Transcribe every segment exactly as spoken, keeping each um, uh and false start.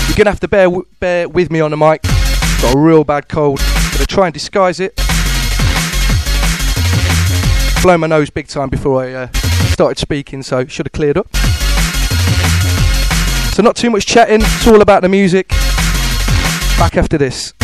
You're going to have to bear, w- bear with me on the mic. Got a real bad cold. Going to try and disguise it. Blown my nose big time before I uh, started speaking, so should have cleared up. So not too much chatting. It's all about the music. Back after this.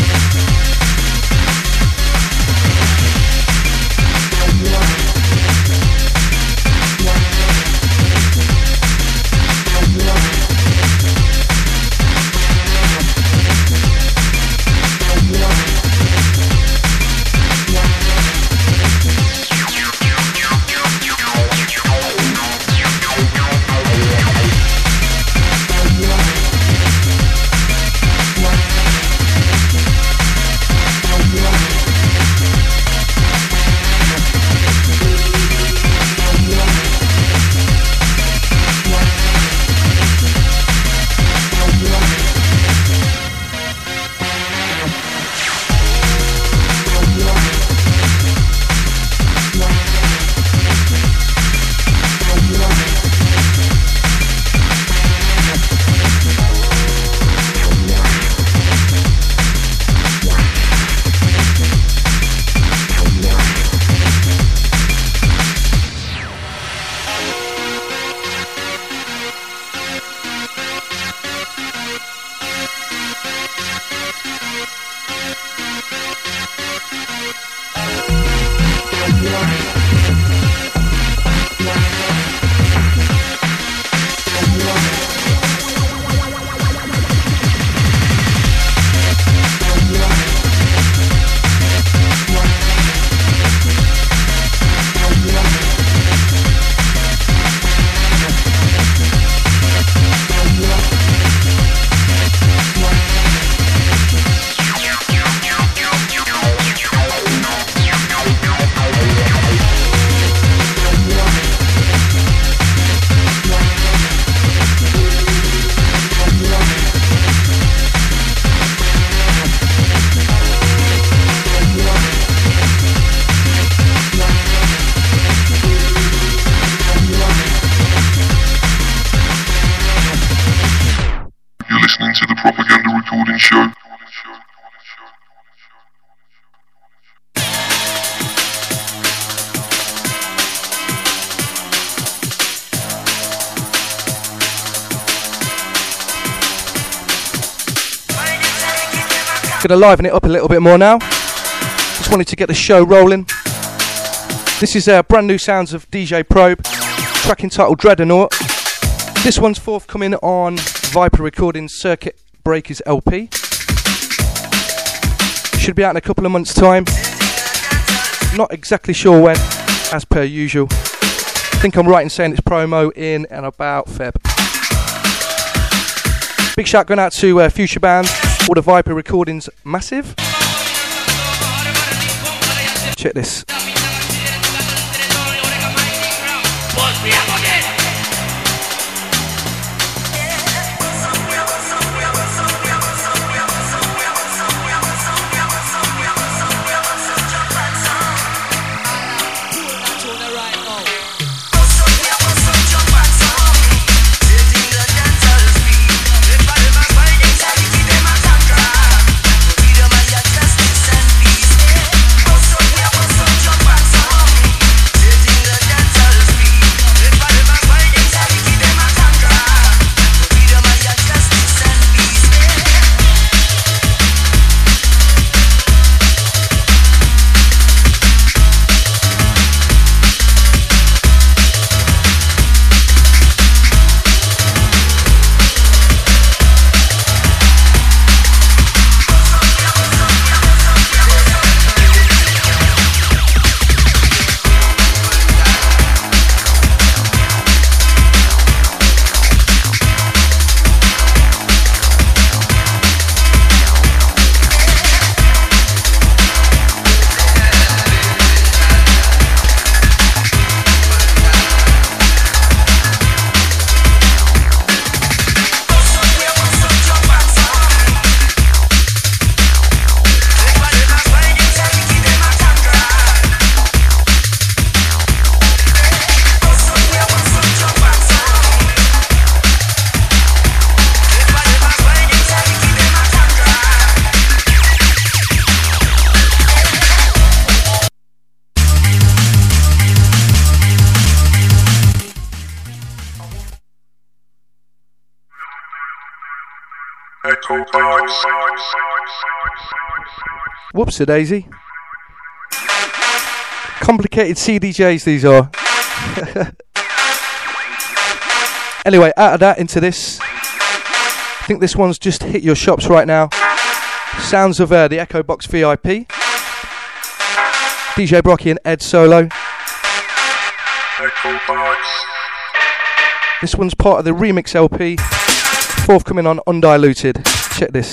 Gonna liven it up a little bit more now. Just wanted to get the show rolling. This is uh, brand new sounds of D J Probe, track entitled Dreadnought. This one's forthcoming on Viper Recordings Circuit Breakers L P. Should be out in a couple of months' time. Not exactly sure when, as per usual. I think I'm right in saying it's promo in and about Feb. Big shout going out to uh, Future Band, all the Viper Recordings Massive. Check this. Bye. Whoops a daisy. Complicated C D Js these are. Anyway, out of that into this. I think this one's just hit your shops right now. Sounds of uh, the Echo Box V I P. D J Brocky and Ed solo. This one's part of the remix L P, forthcoming on Undiluted. Check this.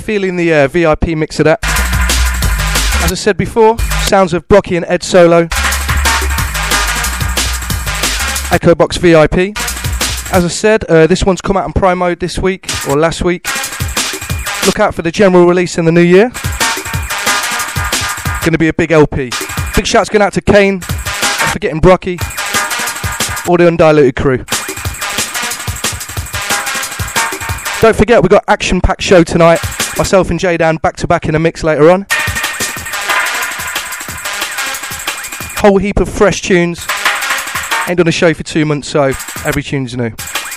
feeling the uh, V I P mix of that. As I said before, sounds of Brocky and Ed Solo. Echo Box V I P. As I said, uh, this one's come out on Prime Mode this week, or last week. Look out for the general release in the new year. Going to be a big L P. Big shouts going out to Kane, not forgetting Brocky, all the Undiluted crew. Don't forget, we've got action-packed show tonight. Myself and J-Dan back-to-back in a mix later on. Whole heap of fresh tunes. Ain't done a show for two months, so every tune's new.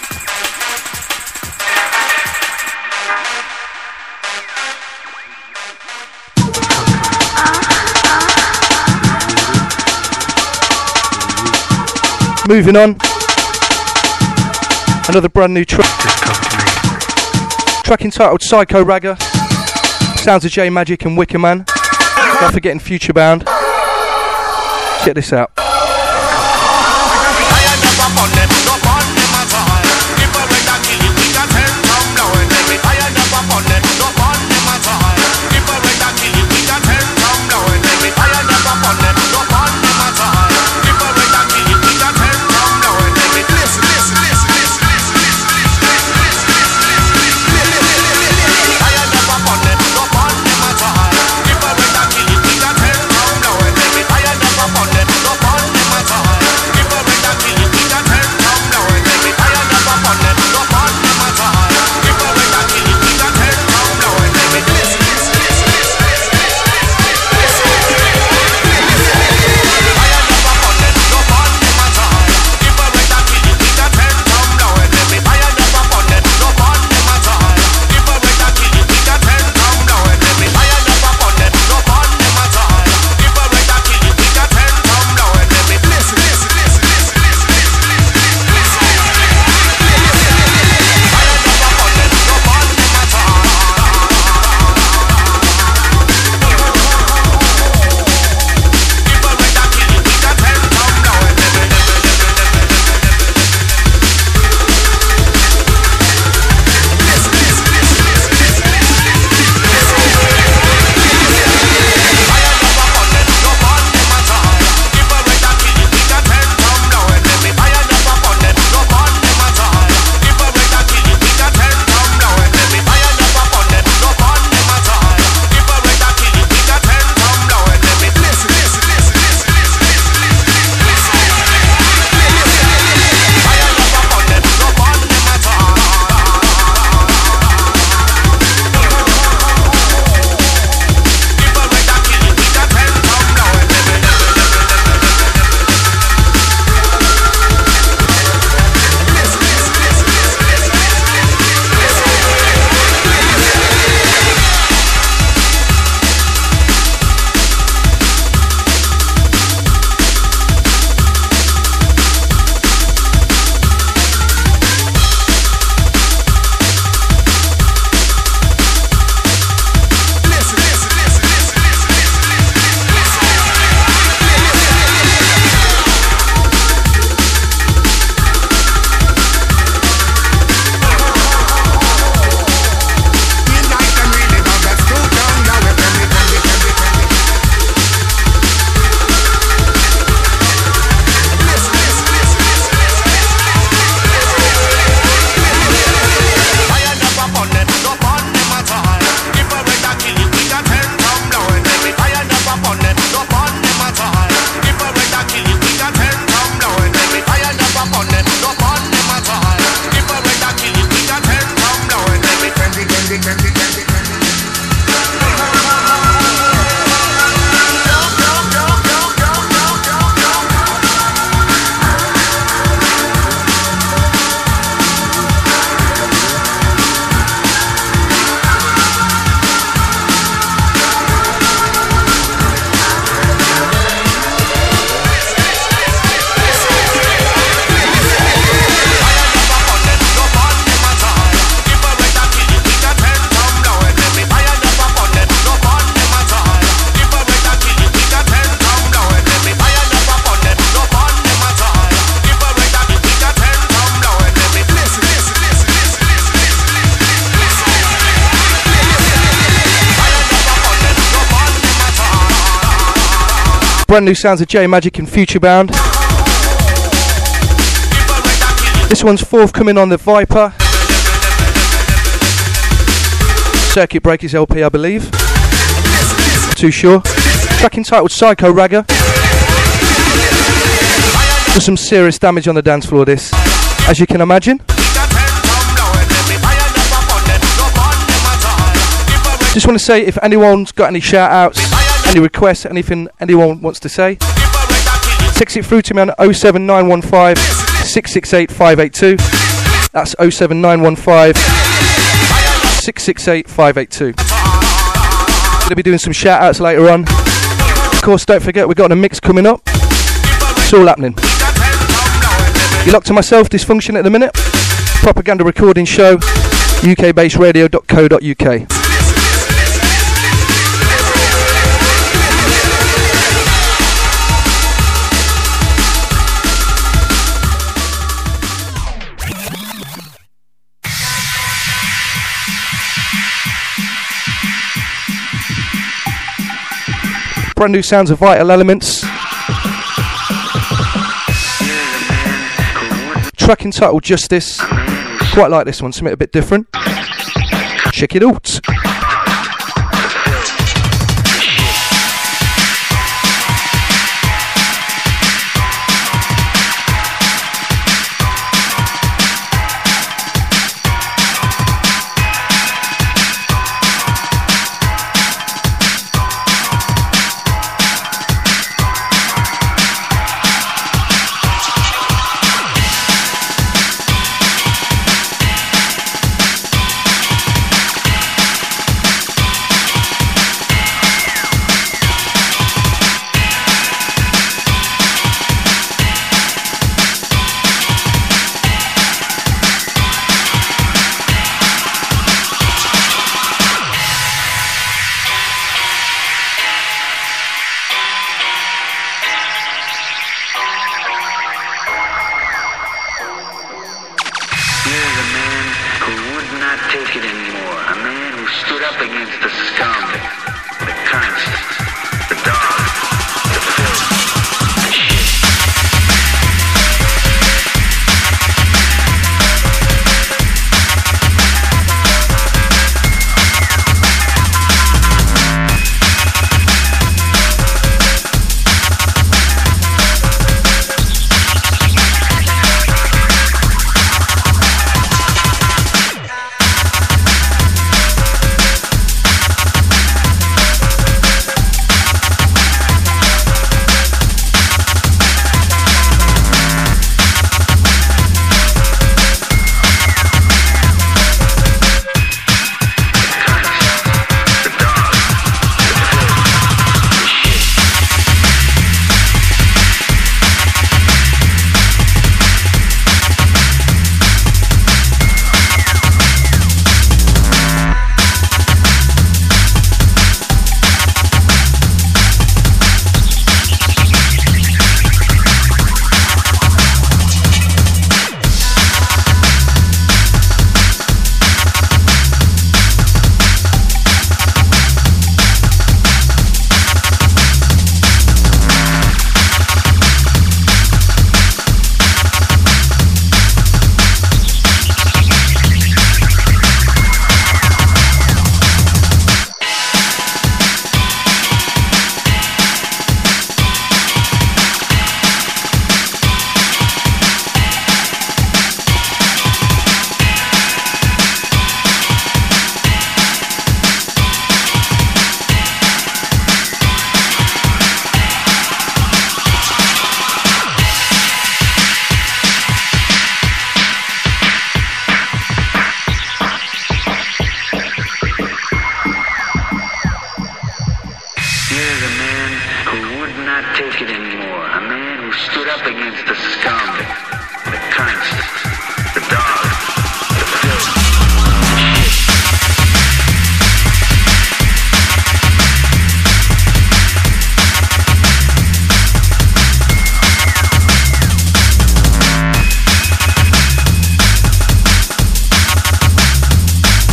Moving on. Another brand new track. Track entitled Psycho Ragga. Sounds of J Magic and Wicker Man. Not forgetting Future Bound. Check this out. Go Brand new sounds of J Magic and Futurebound. This one's forthcoming on the Viper Circuit Breakers L P, I believe. Not too sure. Track entitled Psycho Ragga. There's some serious damage on the dance floor, this, as you can imagine. Just want to say, if anyone's got any shout outs, any requests, anything anyone wants to say, text it through to me on oh seven nine one five, six six eight, five eight two. That's oh seven nine one five, six six eight, five eight two. Going to be doing some shout outs later on. Of course, don't forget, we've got a mix coming up. It's all happening. You're locked to myself, Dysfunction at the minute. Propaganda recording show, U K based radio dot co dot U K. Brand new sounds of Vital Elements. Track entitled Justice. Quite like this one, something a bit different. Check it out.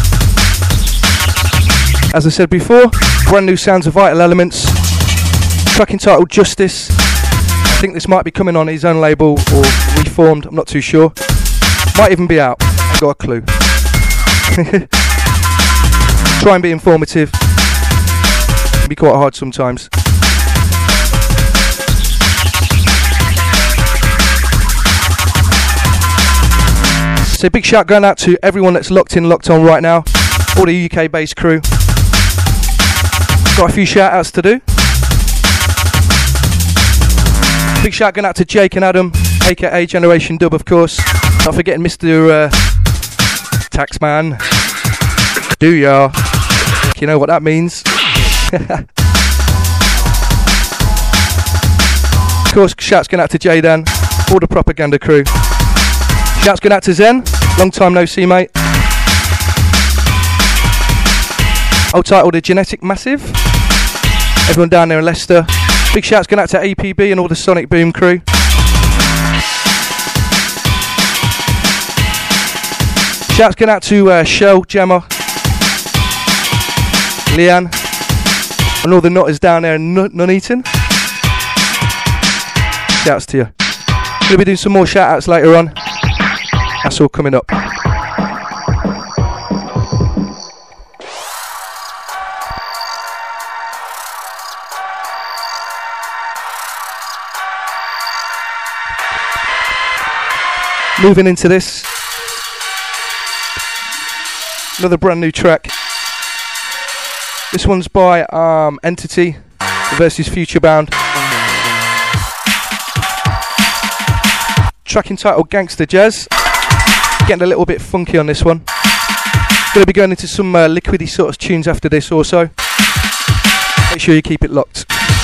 As I said before, brand new sounds of Vital Elements. track entitled Justice. I think this might be coming on his own label or Reformed, I'm not too sure. Might even be out, I've got a clue. Try and be informative. It can be quite hard sometimes. So big shout going out to everyone that's locked in, locked on right now. All the U K based crew. Got a few shout outs to do. Big shout going out to Jake and Adam, aka Generation Dub, of course. Not forgetting Mister Uh, Taxman. Do ya? You know what that means. Of course, shouts going out to Jaydan, all the propaganda crew. Shouts going out to Zen, long time no see, mate. Old title, The Genetic Massive. Everyone down there in Leicester. Big shouts going out to A P B and all the Sonic Boom crew. Shouts going out to uh, Shell, Gemma, Leanne, and all the nutters down there in N- Nuneaton. Shouts to you. Gonna be doing some more shout outs later on. That's all coming up. Moving into this. Another brand new track. This one's by um, Entity versus Futurebound. Track entitled Gangster Jazz. Getting a little bit funky on this one. Gonna be going into some uh, liquidy sort of tunes after this also. Make sure you keep it locked.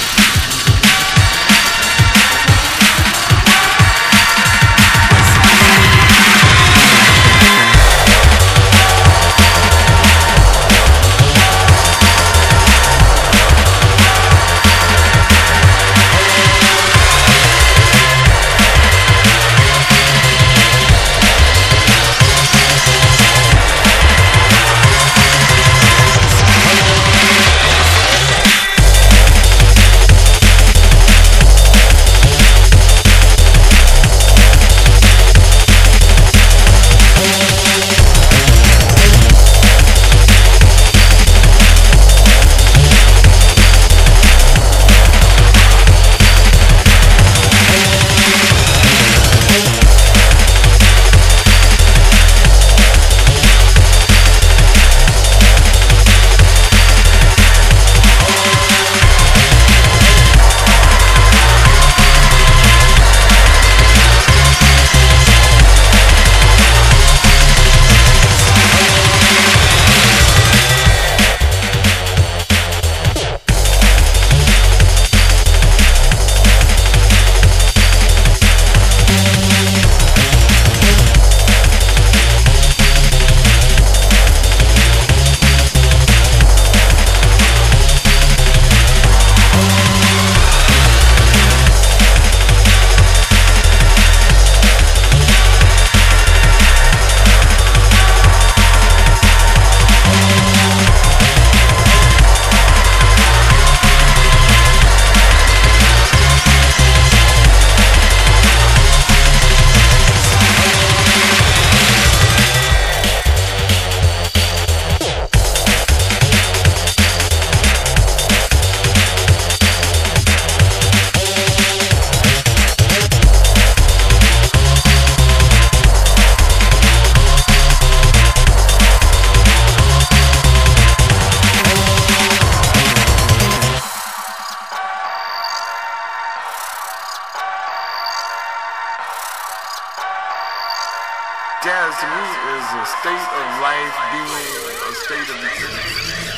Jazz to me is a state of life being a state of existence.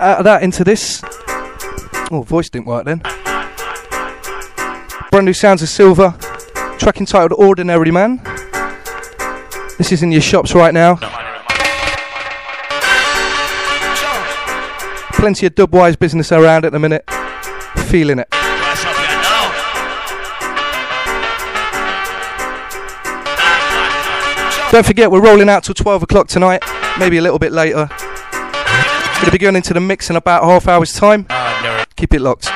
out of that into this. Oh, voice didn't work then. Brand new sounds of Silver. Track entitled Ordinary Man. This is in your shops right now. Plenty of Dubwise business around at the minute. Feeling it. Don't forget, we're rolling out till twelve o'clock tonight. Maybe a little bit later. Going to be going into the mix in about half hour's time. Keep it locked.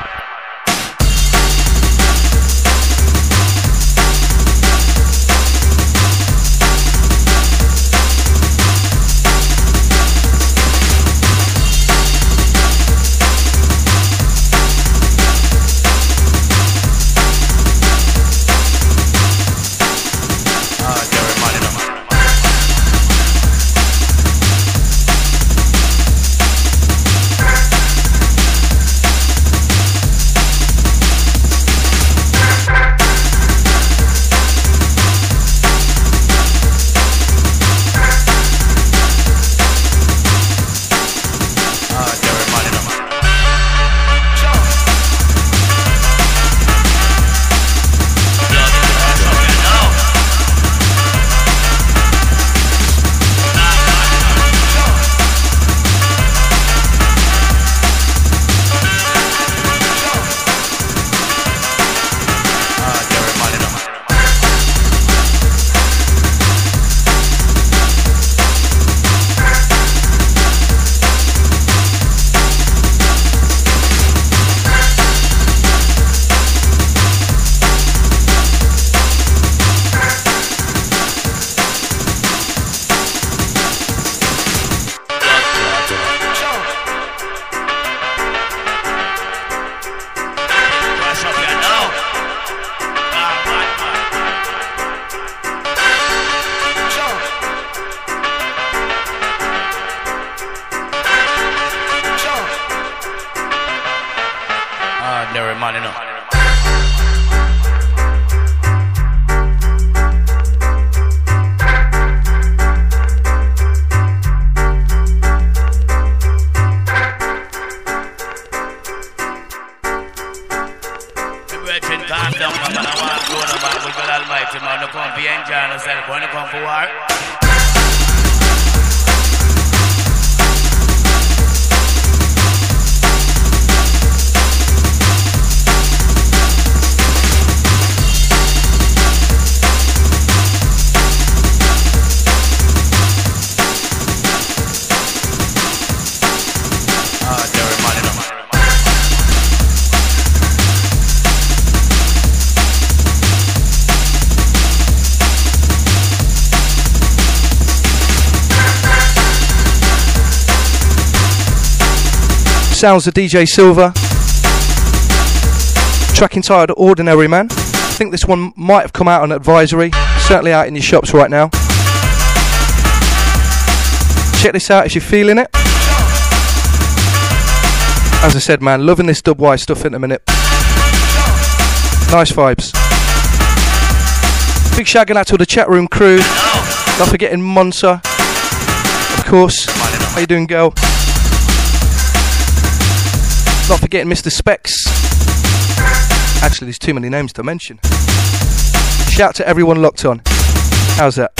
Sounds of D J Silver. Track entitled Ordinary Man. I think this one might have come out on Advisory. Certainly out in your shops right now. Check this out if you're feeling it. As I said, man, loving this Dubwise stuff in a minute. Nice vibes. Big shout out to the chat room crew. Not forgetting Monza, of course. How you doing, girl? Not forgetting Mister Specs. Actually, there's too many names to mention. Shout to everyone locked on. How's that?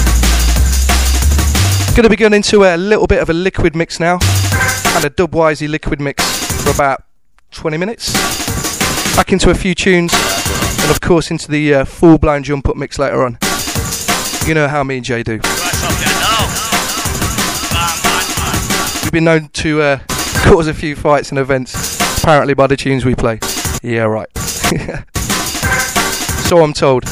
Gonna be going into a little bit of a liquid mix now. And a Dubwisey liquid mix for about twenty minutes. Back into a few tunes. And of course into the uh, full-blown jump-up mix later on. You know how me and Jay do. We've been known to uh, cause a few fights and events, apparently by the tunes we play. Yeah, right. So I'm told.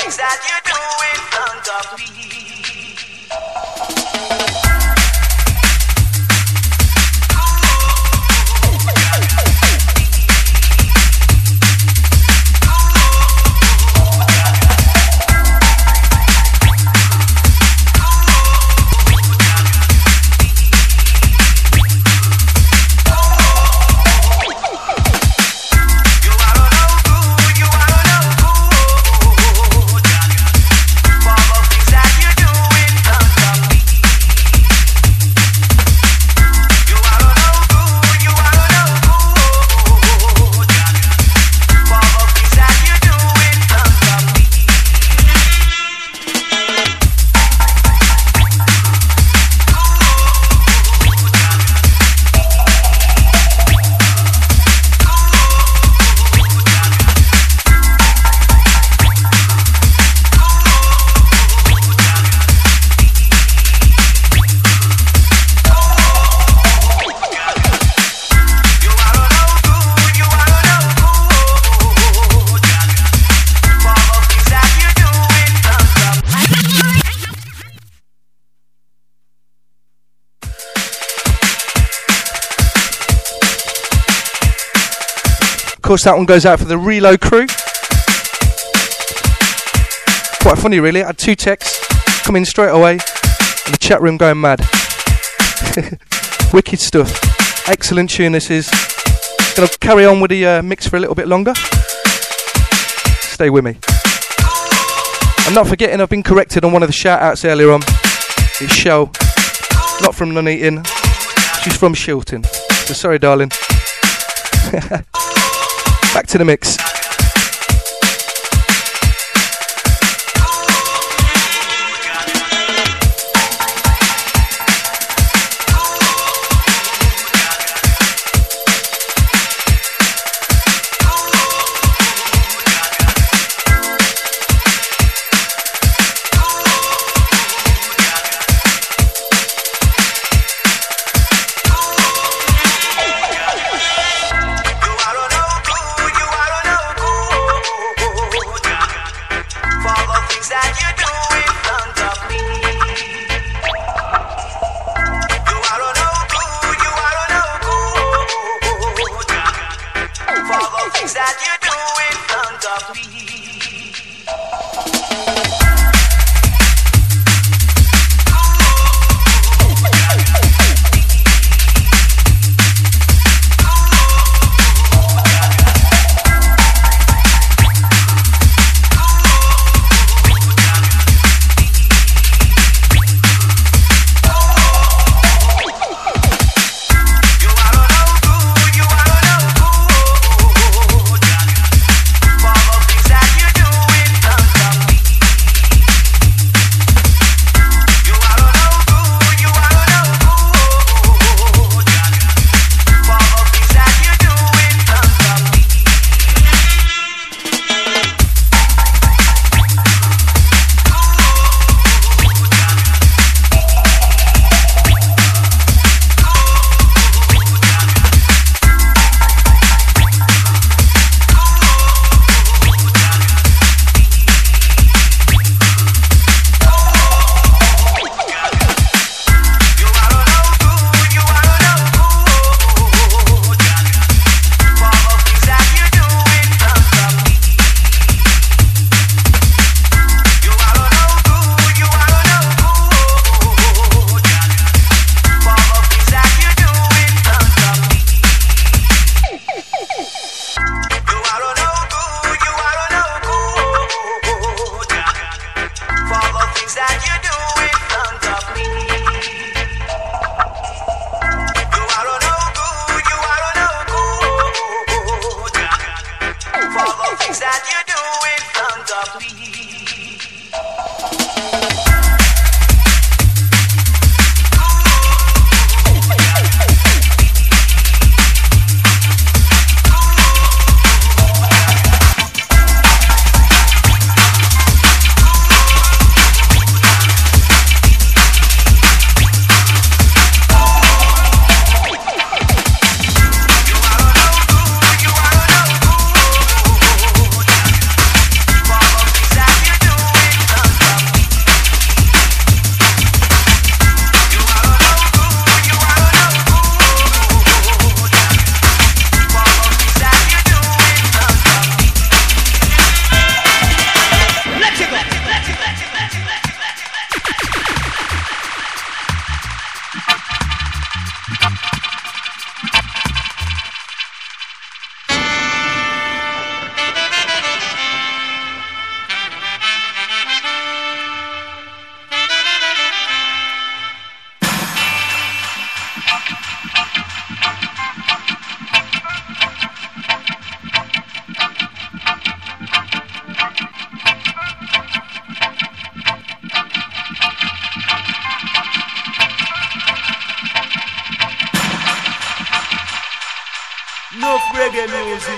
things that you do in front of me. Of course, that one goes out for the Reload crew. Quite funny, really. I had two texts come in straight away, and the chat room going mad. Wicked stuff. Excellent tune this is. Gonna carry on with the uh, mix for a little bit longer. Stay with me. I'm not forgetting I've been corrected on one of the shout outs earlier on. It's Shell. Not from Nuneaton. She's from Shilton. So sorry, darling. Back to the mix. reggae music.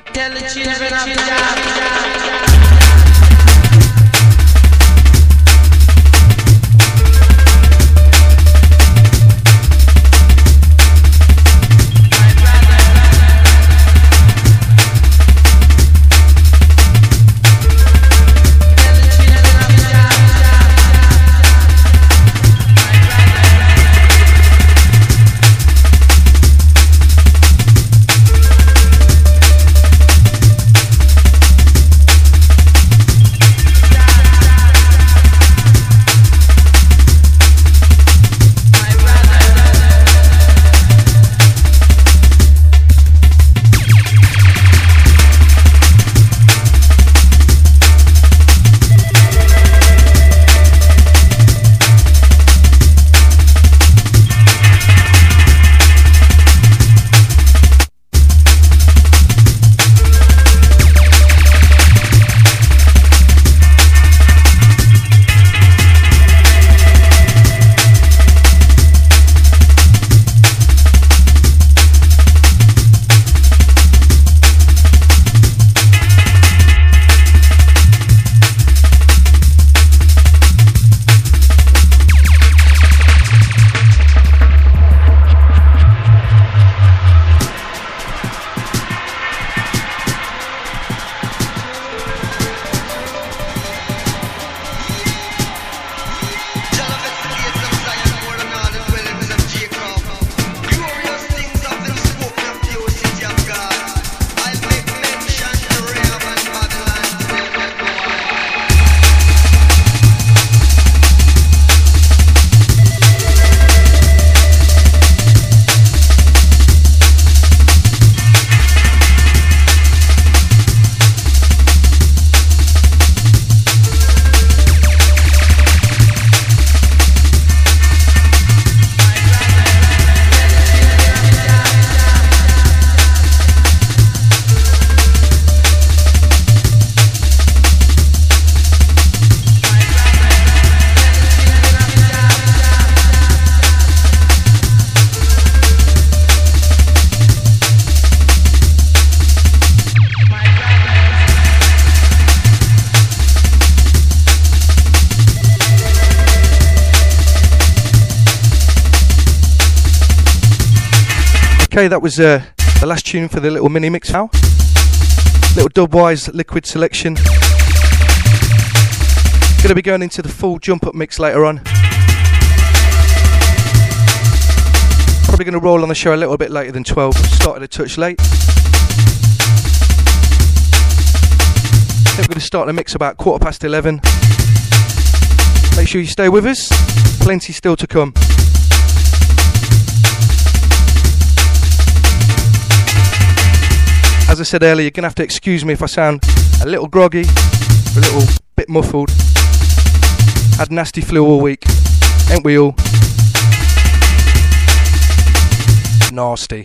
Tell the children of Jah. Okay, that was uh, the last tune for the little mini mix now. Little Dubwise liquid selection. Gonna be going into the full jump up mix later on. Probably gonna roll on the show a little bit later than twelve. Started a touch late. I think we're gonna start the mix about quarter past eleven. Make sure you stay with us. Plenty still to come. As I said earlier, you're going to have to excuse me if I sound a little groggy, a little bit muffled. Had nasty flu all week, ain't we all? Nasty.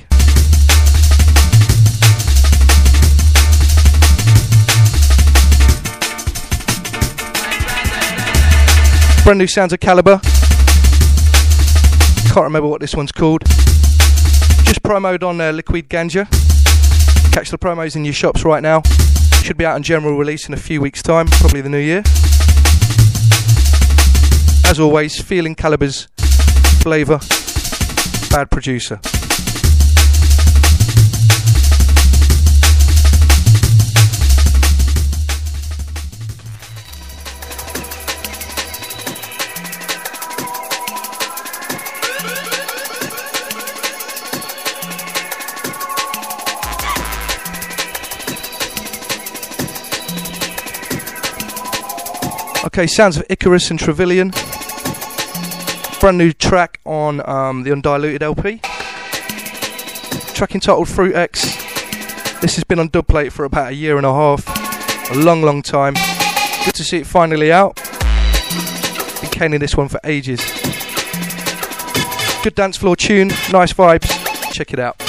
Brand new sounds of Calibre. Can't remember what this one's called. Just promoed on uh, Liquid Ganja. Catch the promos in your shops right now. Should be out in general release in a few weeks' time, probably the new year. As always, feeling Calibre's flavour. Bad producer. Okay, sounds of Icarus and Trevelyan. Brand new track on um, the Undiluted L P. Track entitled Fruit X. This has been on Dubplate for about a year and a half. A long, long time. Good to see it finally out. Been caning this one for ages. Good dance floor tune, nice vibes. Check it out.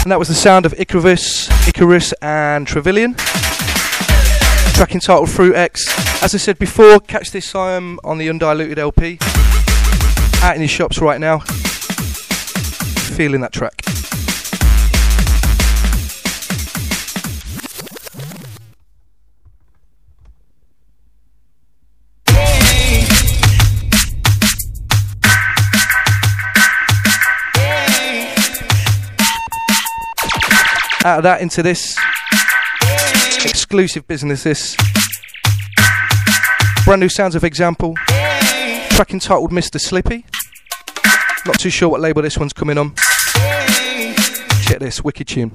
And that was the sound of Icarus, Icarus and Trevelyan. Track entitled Fruit X. As I said before, catch this um, on the Undiluted L P. Out in your shops right now. Feeling that track. Out of that into this exclusive business, this brand new sounds of Example, track entitled Mister Slippy. Not too sure what label this one's coming on. Check this, wicked tune.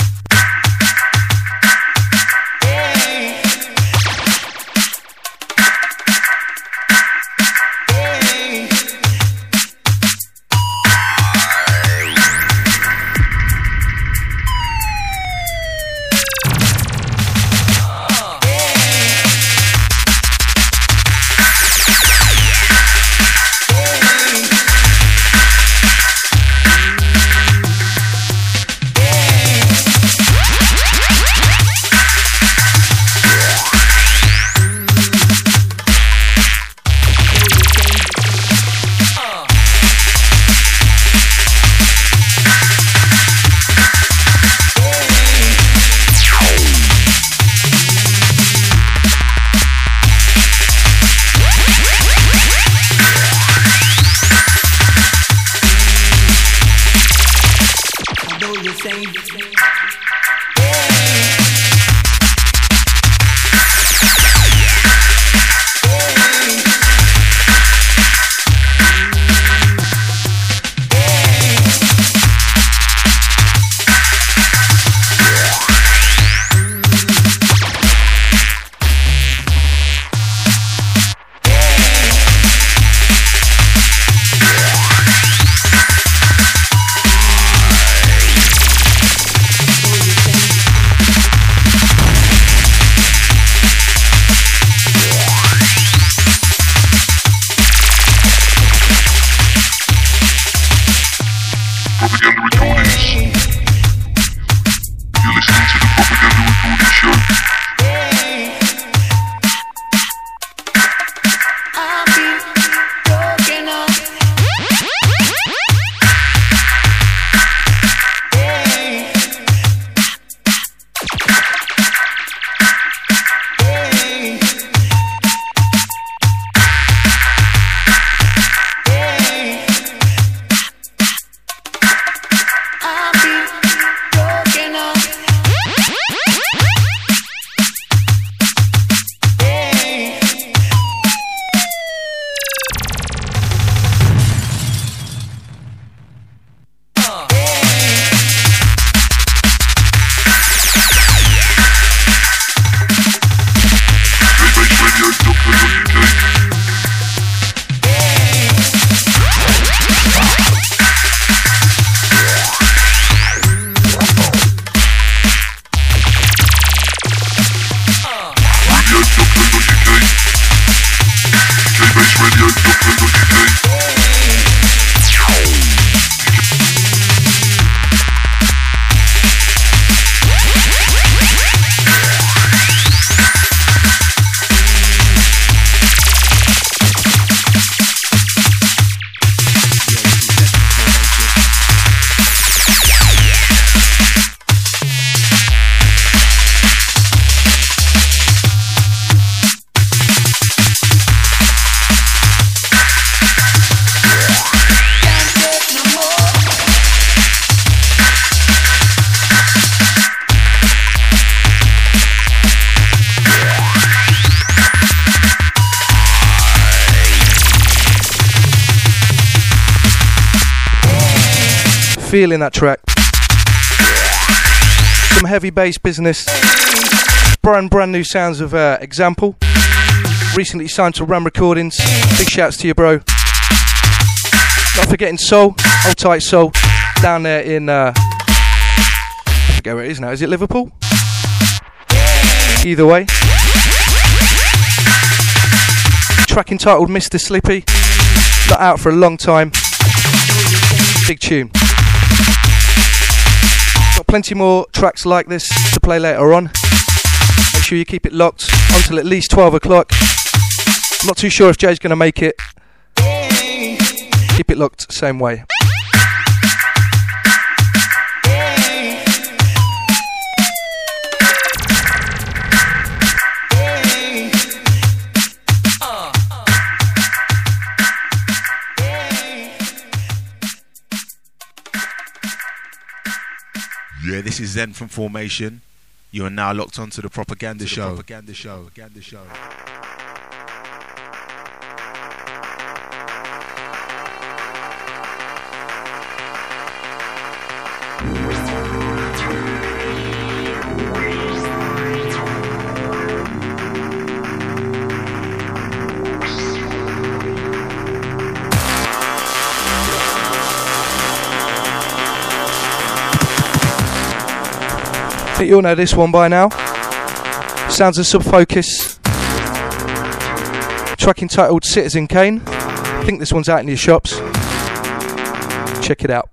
Feeling that track. Some heavy bass business. Brand brand new sounds of uh, Example. Recently signed to Ram Recordings. Big shouts to you, bro. Not forgetting Soul, Old Tight Soul, down there in uh, I forget where it is now. Is it Liverpool? Either way. Track entitled Mister Slippy. Not out for a long time. Big tune. Plenty more tracks like this to play later on. Make sure you keep it locked until at least twelve o'clock. I'm not too sure if Jay's going to make it. Keep it locked, same way. Yeah, this is Zen from Formation. You are now locked onto the Propaganda Show. Propaganda Show. Propaganda Show. I think you all know this one by now. Sounds of Sub Focus. Track entitled Citizen Kane. I think this one's out in your shops. Check it out.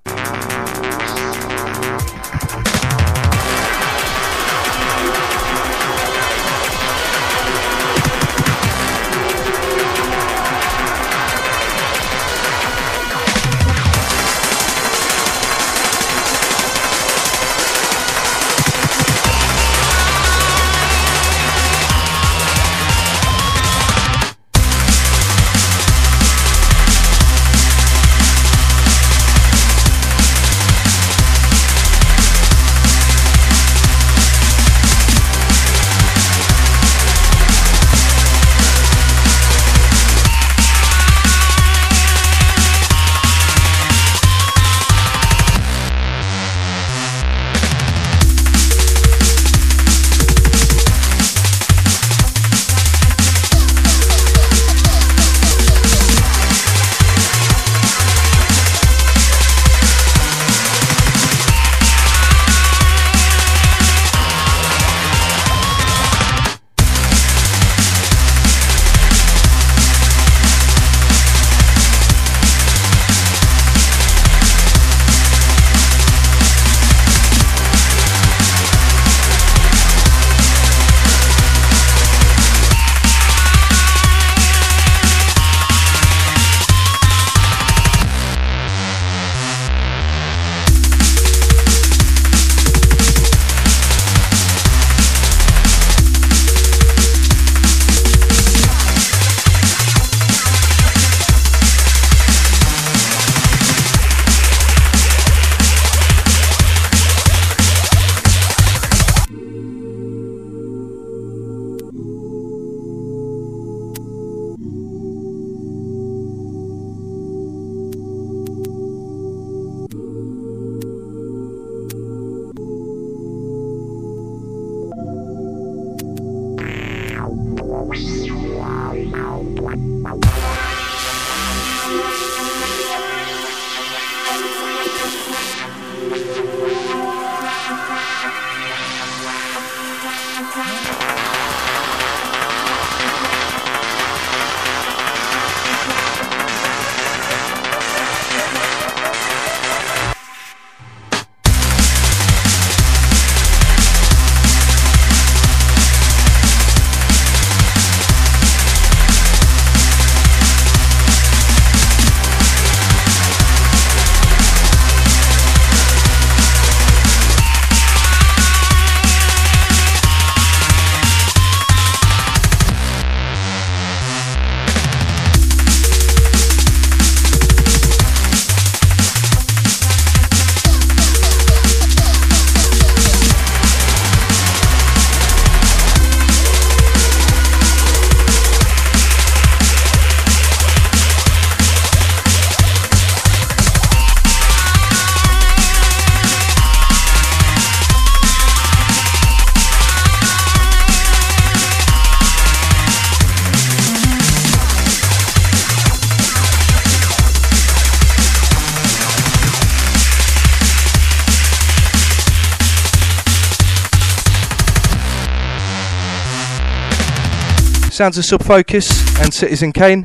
Sounds of Sub Focus and Citizen Kane.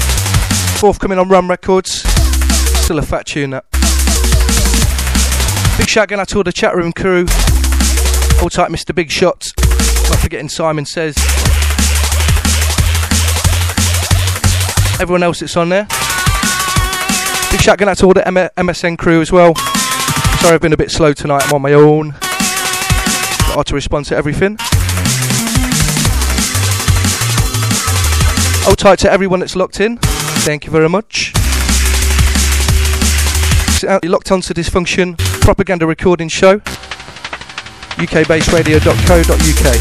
Forthcoming on Rum Records. Still a fat tune that. Big shout going out to all the chat room crew. All tight, Mister Big Shots. Not forgetting Simon Says. Everyone else that's on there. Big shout going out to all the M S N crew as well. Sorry I've been a bit slow tonight, I'm on my own. Got hard to respond to everything. Hold tight to everyone that's locked in. Thank you very much. You're locked onto Dysfunction Propaganda Recording Show. U K based radio dot co dot U K.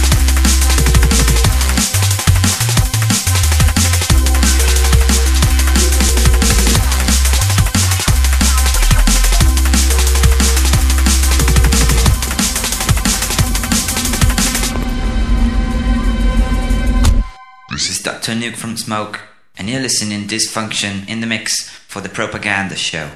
This is Doctor Nuke from Smoke, and you're listening Dysfunction in the mix for the Propaganda Show.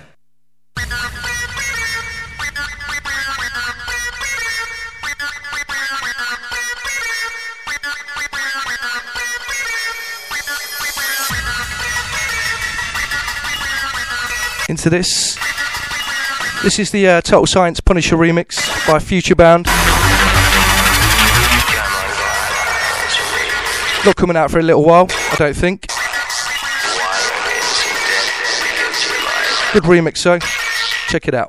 Into this. This is the uh, Total Science Punisher remix by Future Bound. Not coming out for a little while, I don't think. Good remix though. Check it out.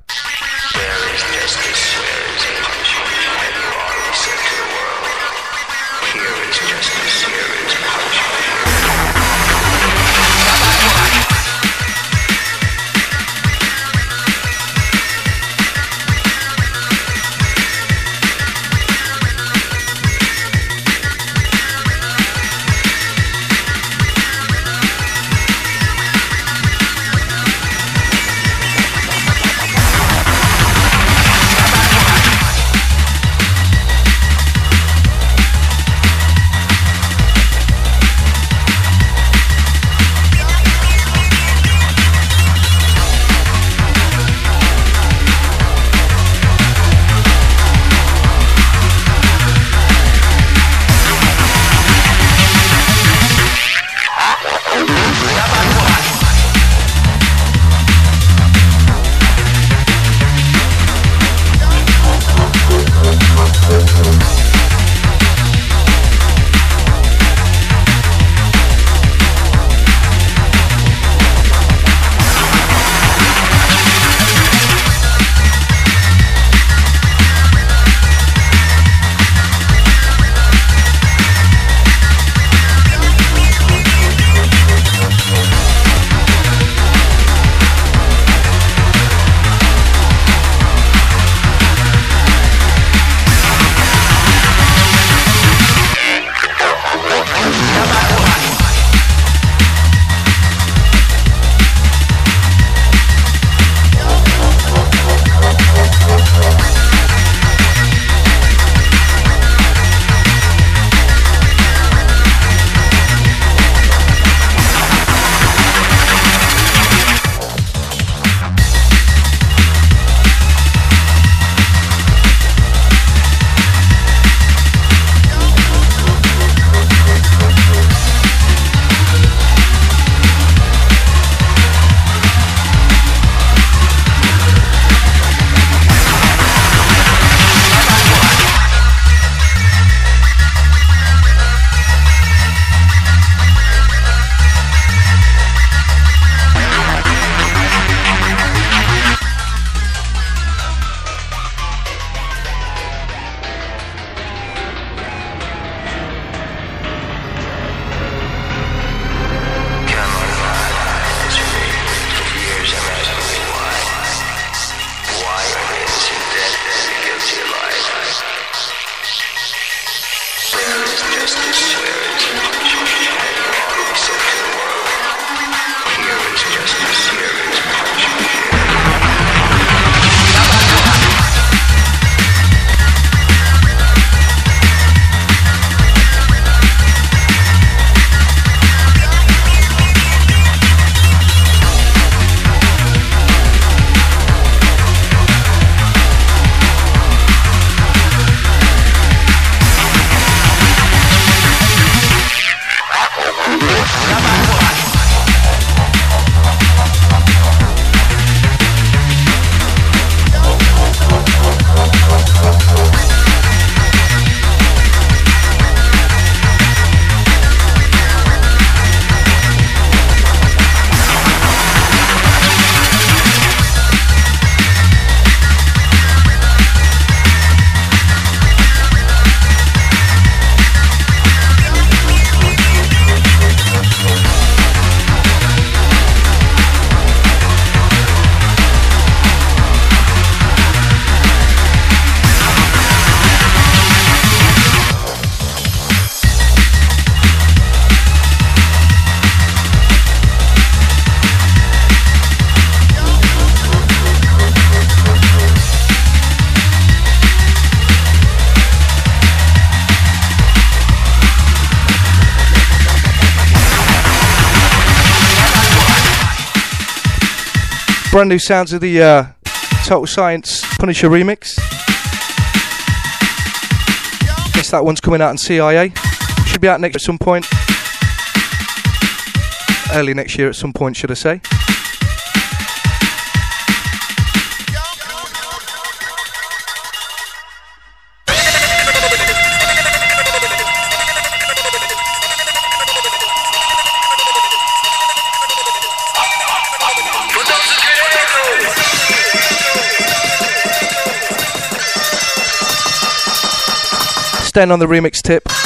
Brand new sounds of the uh, Total Science Punisher remix. Guess that one's coming out in C I A. Should be out next at some point. Early next year at some point, should I say. Staying on the remix tip.